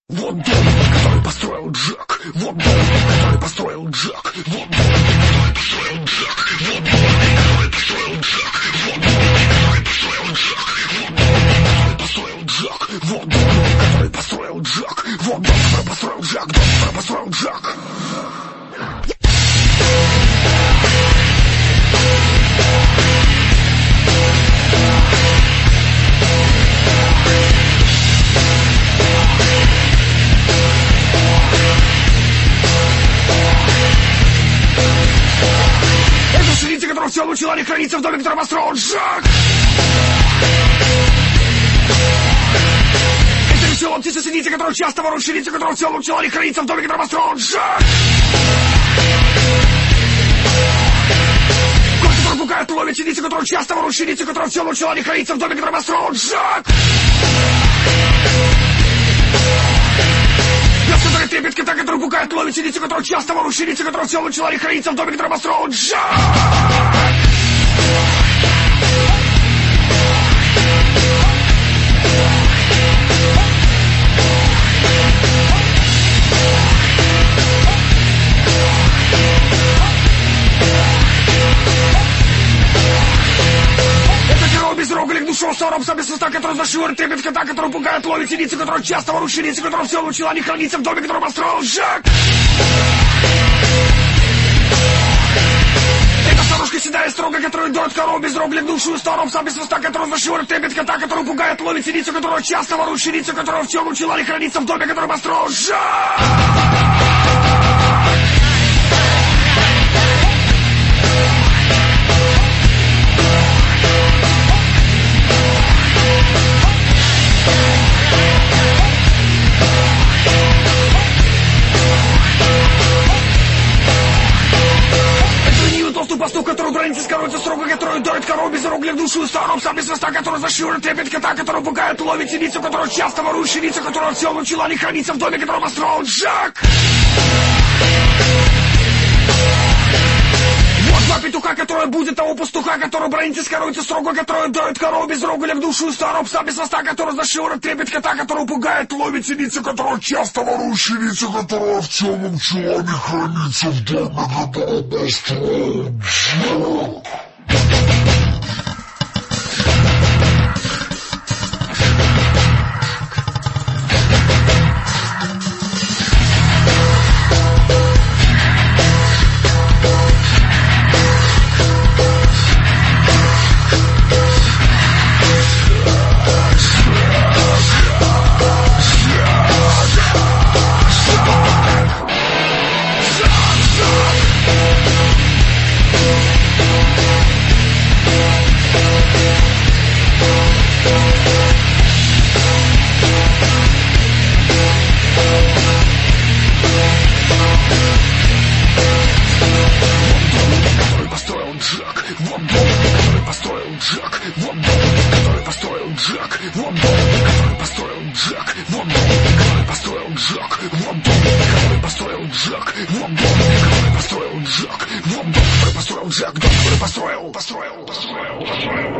Вот дом, который построил Джек. Вот дом, который построил Джек. Вот дом, который построил Джек. Вот дом, который построил Джек. Вот дом, который построил Джек. Вот дом, который построил Джек. Вот дом, который построил Джек. Вот дом, который построил Джек. Дом, который построил Джек. Которого все начала не хранится в доме, который построил Джек. Это веселая птица синица, которая часто ворует ширица, которого все начала не хранится в доме, который построил Джек. Кот, который пугает, ловит синица, которая часто ворует ширица, которого все начала не хранится в доме, который построил Джек. Пес, который трепет кота, который пугает, ловит синица, которая часто ворует ширица, которого все начала не хранится в доме, который построил Джек. Безроголик душой сором без уста, который зашивает трепет кота, который пугает, ловит синицу, который часто ворует ширицы, которого все научила не храниться в доме, который построил Джек. Это старушка седая строго, которая дует корову безроголик душой сором без уста, который зашивает трепет кота, который пугает, ловит синицу, которого часто ворует ширицы, которого все научила не храниться в доме, который построил Джек. Пастух, который бронится с коровой строго, который дует корову безроголик душу старом, сам без хвоста, который зашивает трепет кота, который пугает, ловит синицу, которого часто ворует ширица, которого все научила не храниться в доме, который построил Джек. Вот два петуха, которые будет того пастуха, который бронится с коровой строго, который дует корову безроголик душу старом, сам без хвоста, который зашивает трепет кота, который пугает, ловит синицу, которого часто ворует ширица, которого в целом научила не храниться в доме, который построил Джек. Джек, дом, который построил.